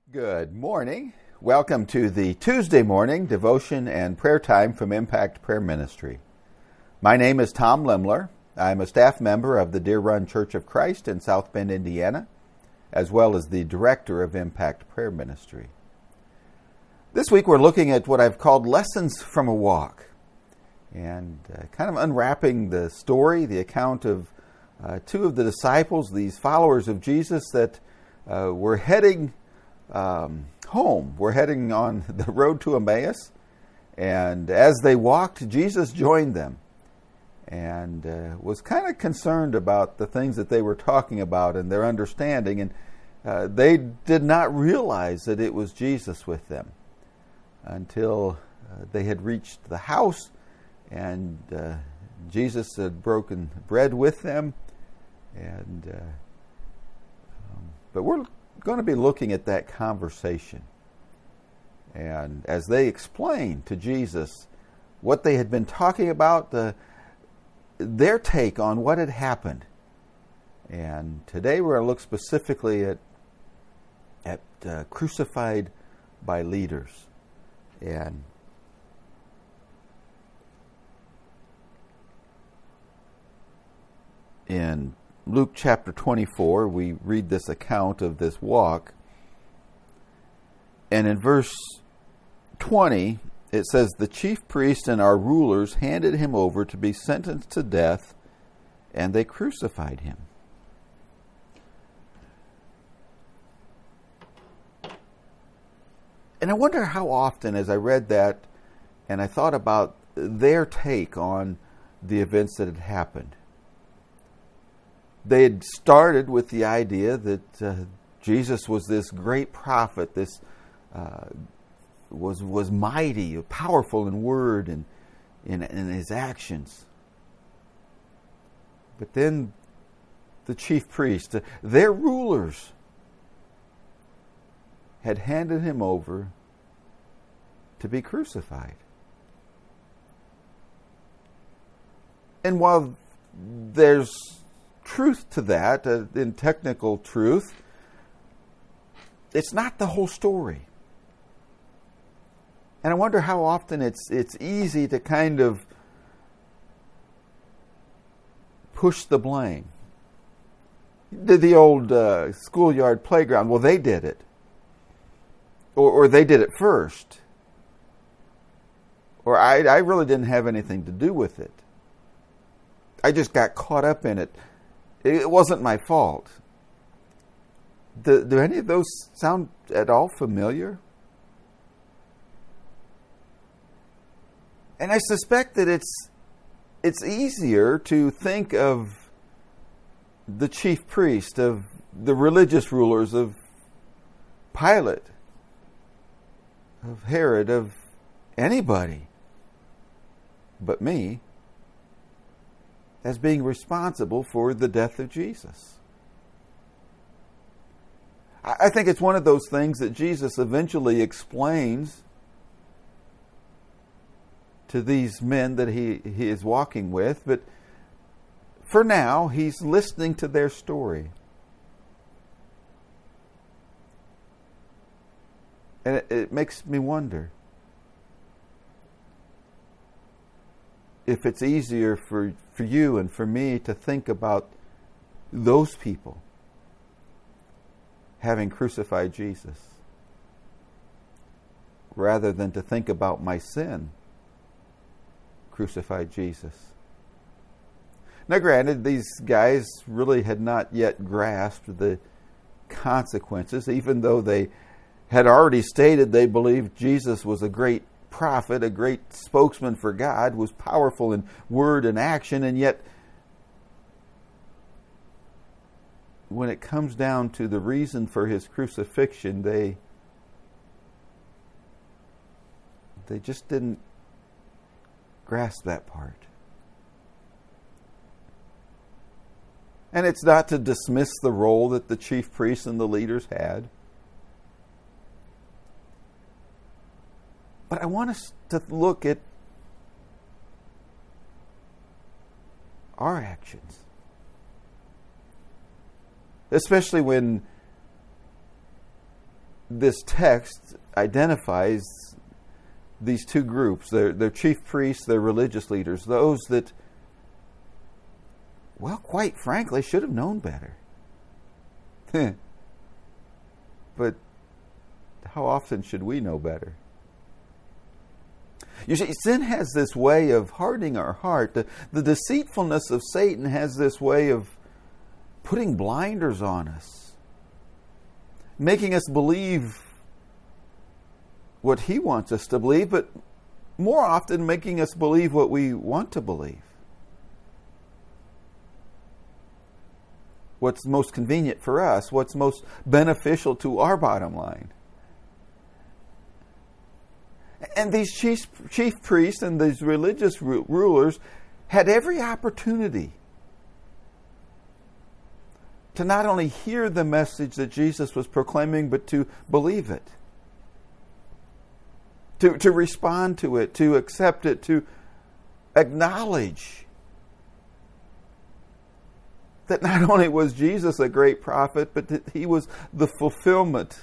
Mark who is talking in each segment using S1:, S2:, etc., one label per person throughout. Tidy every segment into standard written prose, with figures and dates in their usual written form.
S1: Good morning. Welcome to the Tuesday morning devotion and prayer time from Impact Prayer Ministry. My name is Tom Limler. I'm a staff member of the Deer Run Church of Christ in South Bend, Indiana, as well as the director of Impact Prayer Ministry. This week we're looking at what I've called Lessons from a Walk, and kind of unwrapping the story, the account of two of the disciples, these followers of Jesus that were heading home. We're heading on the road to Emmaus, and as they walked, Jesus joined them and was kind of concerned about the things that they were talking about and their understanding, and they did not realize that it was Jesus with them until they had reached the house, and Jesus had broken bread with them, and but we're going to be looking at that conversation. And as they explained to Jesus what they had been talking about, their take on what had happened. And today we're going to look specifically at crucified by leaders. And in Luke chapter 24, we read this account of this walk. And in verse 20, it says, "The chief priests and our rulers handed him over to be sentenced to death, and they crucified him." And I wonder how often, as I read that, and I thought about their take on the events that had happened. They had started with the idea that Jesus was this great prophet, this was mighty, powerful in word and in his actions. But then the chief priests, their rulers, had handed him over to be crucified. And while there's truth to that, in technical truth, it's not the whole story. And I wonder how often it's easy to kind of push the blame. The old schoolyard playground, well, they did it. Or they did it first. Or I really didn't have anything to do with it. I just got caught up in it. It wasn't my fault. Do any of those sound at all familiar? And I suspect that it's easier to think of the chief priest, of the religious rulers, of Pilate, of Herod, of anybody but me, as being responsible for the death of Jesus. I think it's one of those things that Jesus eventually explains to these men that he is walking with, but for now, he's listening to their story. And it makes me wonder if it's easier for you and for me to think about those people having crucified Jesus rather than to think about my sin crucified Jesus. Now granted, these guys really had not yet grasped the consequences, even though they had already stated they believed Jesus was a great prophet, a great spokesman for God, was powerful in word and action, and yet when it comes down to the reason for his crucifixion, they just didn't grasp that part. And it's not to dismiss the role that the chief priests and the leaders had. But I want us to look at our actions. Especially when this text identifies these two groups. They're chief priests, they're religious leaders, those that, well, quite frankly, should have known better. But how often should we know better? You see, sin has this way of hardening our heart. The deceitfulness of Satan has this way of putting blinders on us, making us believe what he wants us to believe, but more often making us believe what we want to believe. What's most convenient for us, what's most beneficial to our bottom line. And these chief priests and these religious rulers had every opportunity to not only hear the message that Jesus was proclaiming, but to believe it, to respond to it, to accept it, to acknowledge that not only was Jesus a great prophet, but that he was the fulfillment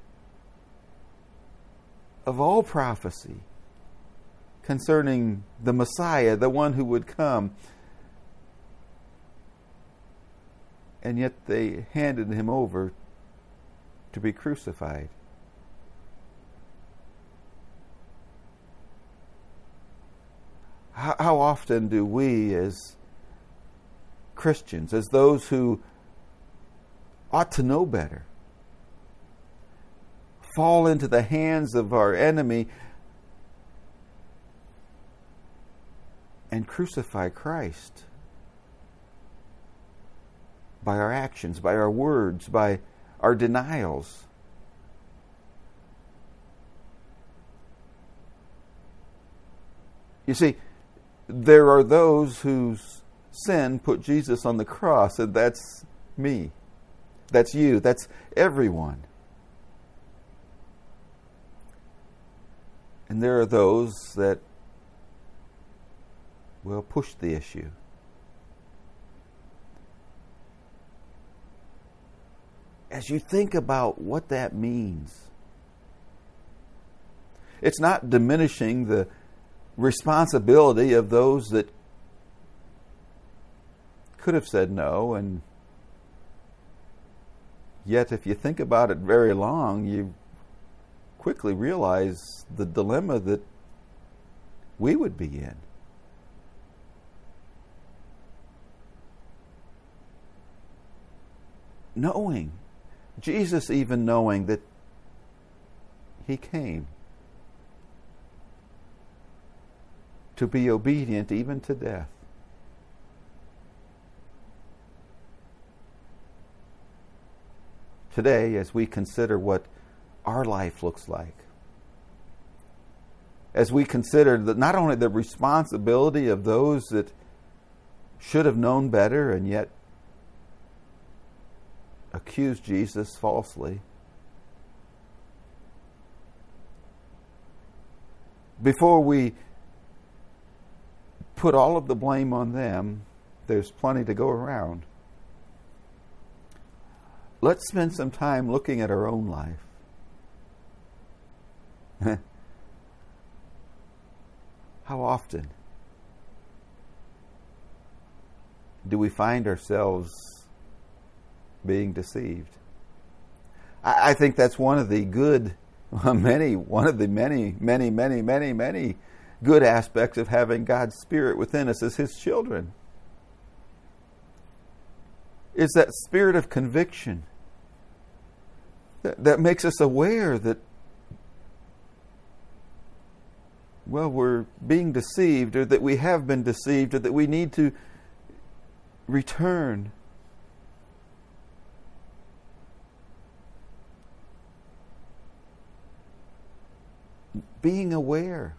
S1: of all prophecy concerning the Messiah, the one who would come. And yet they handed him over to be crucified. How often do we as Christians, as those who ought to know better, fall into the hands of our enemy and crucify Christ by our actions, by our words, by our denials? You see, there are those whose sin put Jesus on the cross, and that's me. That's you. That's everyone. And there are those that will push the issue. As you think about what that means, it's not diminishing the responsibility of those that could have said no, and yet if you think about it very long, you quickly realize the dilemma that we would be in. Knowing, Jesus even knowing that he came to be obedient even to death. Today, as we consider what our life looks like, as we consider that not only the responsibility of those that should have known better and yet accuse Jesus falsely, before we put all of the blame on them, there's plenty to go around. Let's spend some time looking at our own life. How often do we find ourselves being deceived? I think that's one of the many good aspects of having God's Spirit within us as His children. It's that spirit of conviction that makes us aware that, well, we're being deceived, or that we have been deceived, or that we need to return. Being aware.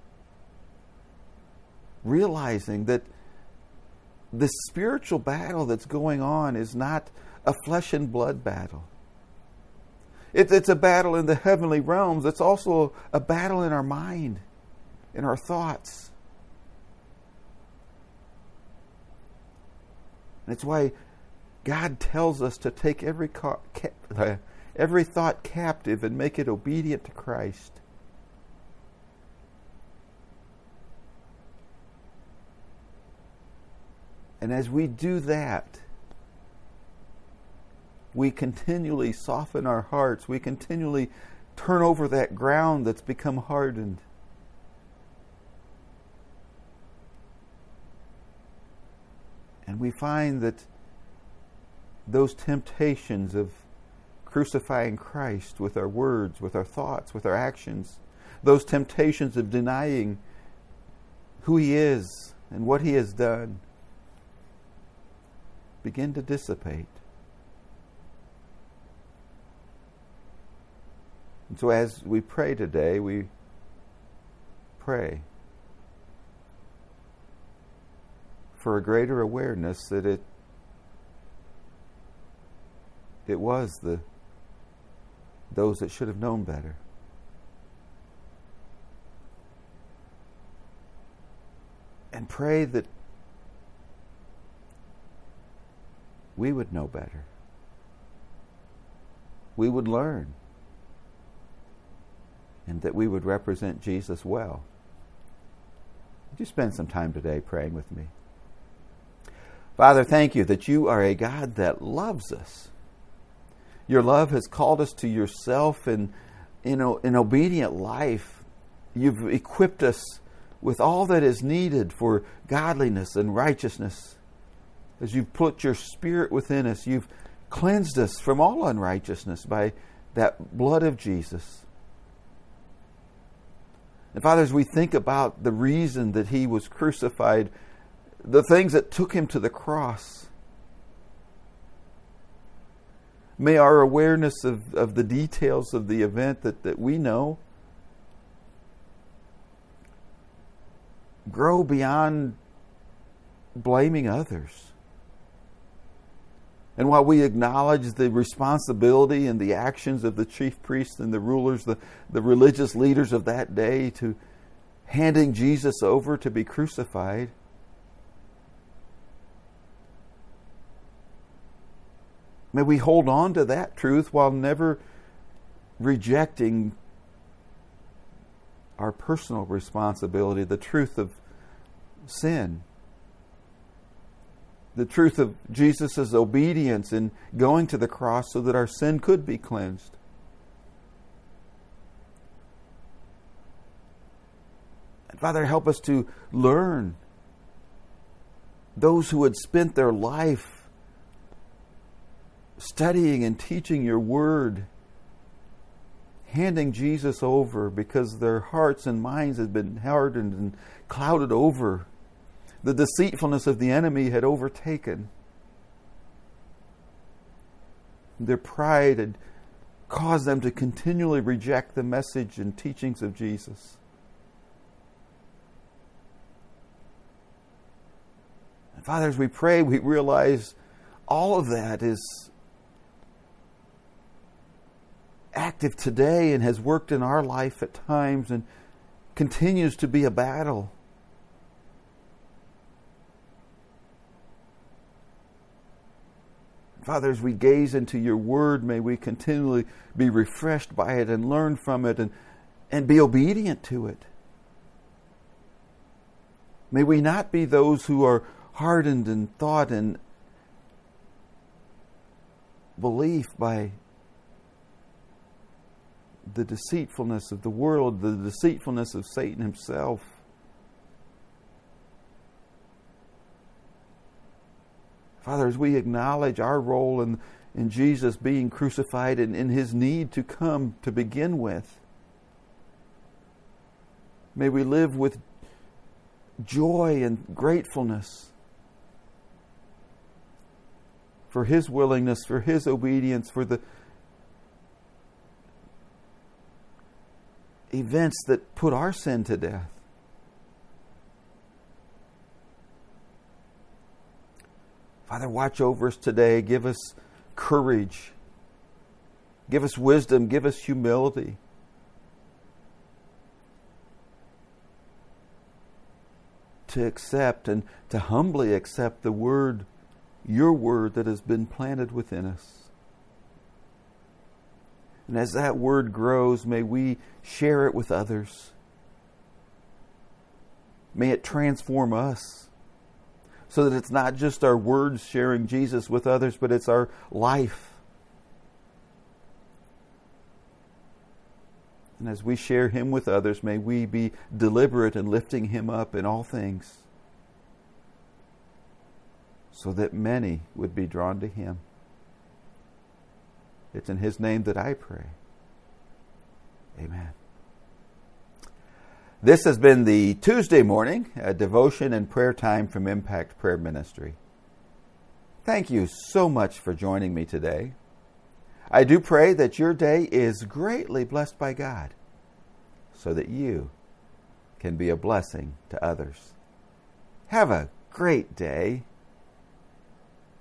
S1: Realizing that this spiritual battle that's going on is not a flesh and blood battle. It's a battle in the heavenly realms. It's also a battle in our mind, in our thoughts. And it's why God tells us to take every every thought captive and make it obedient to Christ. And as we do that, we continually soften our hearts. We continually turn over that ground that's become hardened. And we find that those temptations of crucifying Christ with our words, with our thoughts, with our actions, those temptations of denying who He is and what He has done, begin to dissipate. And so as we pray today, we pray for a greater awareness that it was those that should have known better. And pray that we would know better. We would learn. And that we would represent Jesus well. Would you spend some time today praying with me? Father, thank you that you are a God that loves us. Your love has called us to yourself, and in obedient life, you've equipped us with all that is needed for godliness and righteousness. As you've put your Spirit within us, you've cleansed us from all unrighteousness by that blood of Jesus. And Father, as we think about the reason that He was crucified, the things that took Him to the cross, may our awareness of the details of the event that we know grow beyond blaming others. And while we acknowledge the responsibility and the actions of the chief priests and the rulers, the religious leaders of that day, to handing Jesus over to be crucified, may we hold on to that truth while never rejecting our personal responsibility, the truth of sin, the truth of Jesus' obedience in going to the cross so that our sin could be cleansed. And Father, help us to learn. Those who had spent their life studying and teaching your word, handing Jesus over because their hearts and minds had been hardened and clouded over. The deceitfulness of the enemy had overtaken. Their pride had caused them to continually reject the message and teachings of Jesus. And Father, as we pray, we realize all of that is active today and has worked in our life at times and continues to be a battle. Father, as we gaze into your word, may we continually be refreshed by it and learn from it and be obedient to it. May we not be those who are hardened in thought and belief by the deceitfulness of the world, the deceitfulness of Satan himself. Father, as we acknowledge our role in Jesus being crucified and in His need to come to begin with, may we live with joy and gratefulness for His willingness, for His obedience, for the events that put our sin to death. Father, watch over us today. Give us courage. Give us wisdom. Give us humility. To accept and to humbly accept the word, your word that has been planted within us. And as that word grows, may we share it with others. May it transform us so that it's not just our words sharing Jesus with others, but it's our life. And as we share Him with others, may we be deliberate in lifting Him up in all things so that many would be drawn to Him. It's in His name that I pray. Amen. This has been the Tuesday morning devotion and prayer time from Impact Prayer Ministry. Thank you so much for joining me today. I do pray that your day is greatly blessed by God so that you can be a blessing to others. Have a great day.